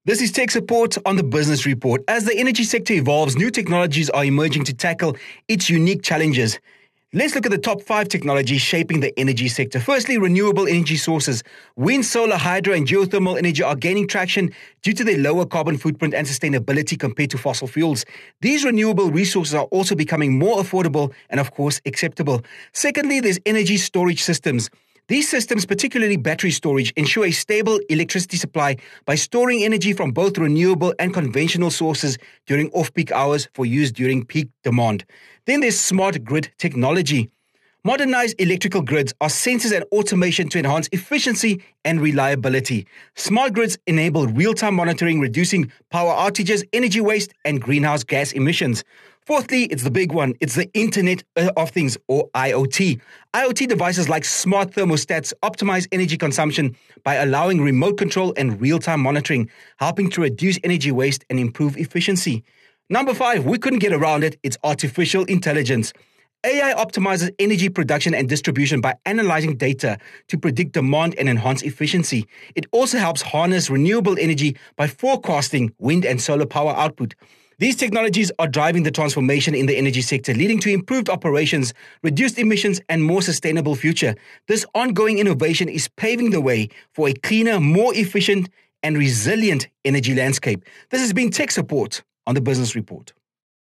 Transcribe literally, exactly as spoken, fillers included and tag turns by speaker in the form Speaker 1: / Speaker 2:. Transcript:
Speaker 1: This is Tech Support on the Business Report. As the energy sector evolves, new technologies are emerging to tackle its unique challenges. Let's look at the top five technologies shaping the energy sector. Firstly, renewable energy sources. Wind, solar, hydro, and geothermal energy are gaining traction due to their lower carbon footprint and sustainability compared to fossil fuels. These renewable resources are also becoming more affordable and, of course, acceptable. Secondly, there's energy storage systems. These systems, particularly battery storage, ensure a stable electricity supply by storing energy from both renewable and conventional sources during off-peak hours for use during peak demand. Then there's smart grid technology. Modernized electrical grids are sensors and automation to enhance efficiency and reliability. Smart grids enable real-time monitoring, reducing power outages, energy waste, and greenhouse gas emissions. Fourthly, it's the big one. It's the Internet of Things, or I O T. I O T devices like smart thermostats optimize energy consumption by allowing remote control and real-time monitoring, helping to reduce energy waste and improve efficiency. Number five, we couldn't get around it. It's artificial intelligence. A I optimizes energy production and distribution by analyzing data to predict demand and enhance efficiency. It also helps harness renewable energy by forecasting wind and solar power output. These technologies are driving the transformation in the energy sector, leading to improved operations, reduced emissions, and more sustainable future. This ongoing innovation is paving the way for a cleaner, more efficient, and resilient energy landscape. This has been Tech Support on the Business Report.